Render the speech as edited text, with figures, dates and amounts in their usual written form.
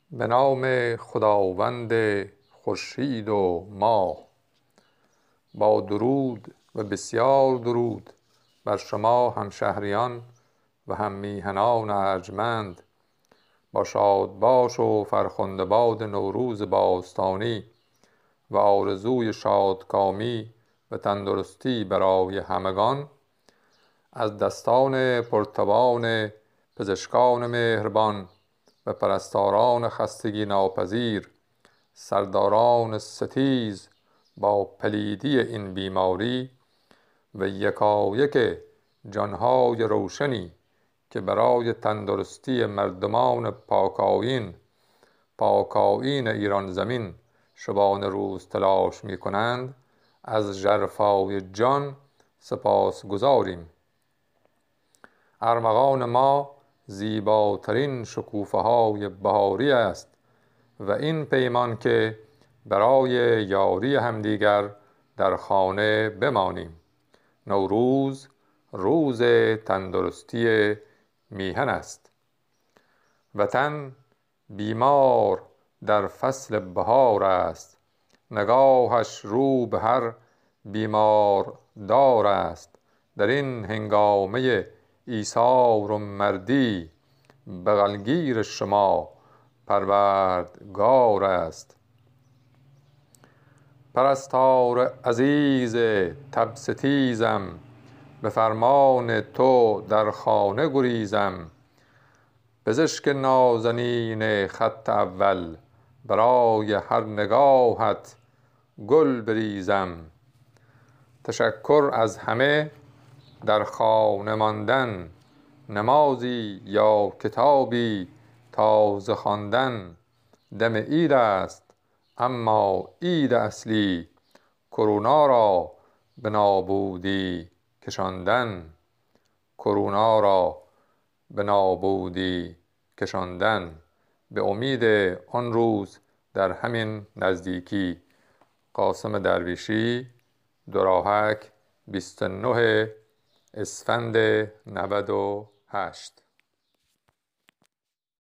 به نام خداوند خورشید و ماه. با درود و بسیار درود بر شما همشهریان و هم میهنان ارجمند. با شادباش و فرخنده باد نوروز باستانی و آرزوی شادکامی و تندرستی برای همگان، از دستان پرتوان پزشکان مهربان و پرستاران خستگی ناپذیر، سرداران ستیز با پلیدی این بیماری و یکایک جانهای روشنی که برای تندرستی مردمان پاکایین ایران زمین شبانه روز تلاش می کنند، از ژرفای جان سپاس گزاریم. ارمغان ما زیباترین شکوفه های بهاری است و این پیمان که برای یاری همدیگر در خانه بمانیم. نوروز روز تندرستی میهن است. وطن بیمار در فصل بهار است، نگاهش رو به هر بیمار دار است. در این هنگامه ایثار و مردی، بغلگیر شما پروردگار است. پرستار عزیز تب ستیزم، به فرمان تو در خانه گریزم. پزشک نازنین خط اول، برای هر نگاهت گل بریزم. تشکر از همه در خانه ماندن، نمازی یا کتابی تازه خواندن. دم عید است اما عید اصلی، کرونا را به نابودی کشاندن. کرونا را به نابودی کشاندن. به امید آن روز در همین نزدیکی. قاسم درویشی، دراحک، 29 اسفند 98.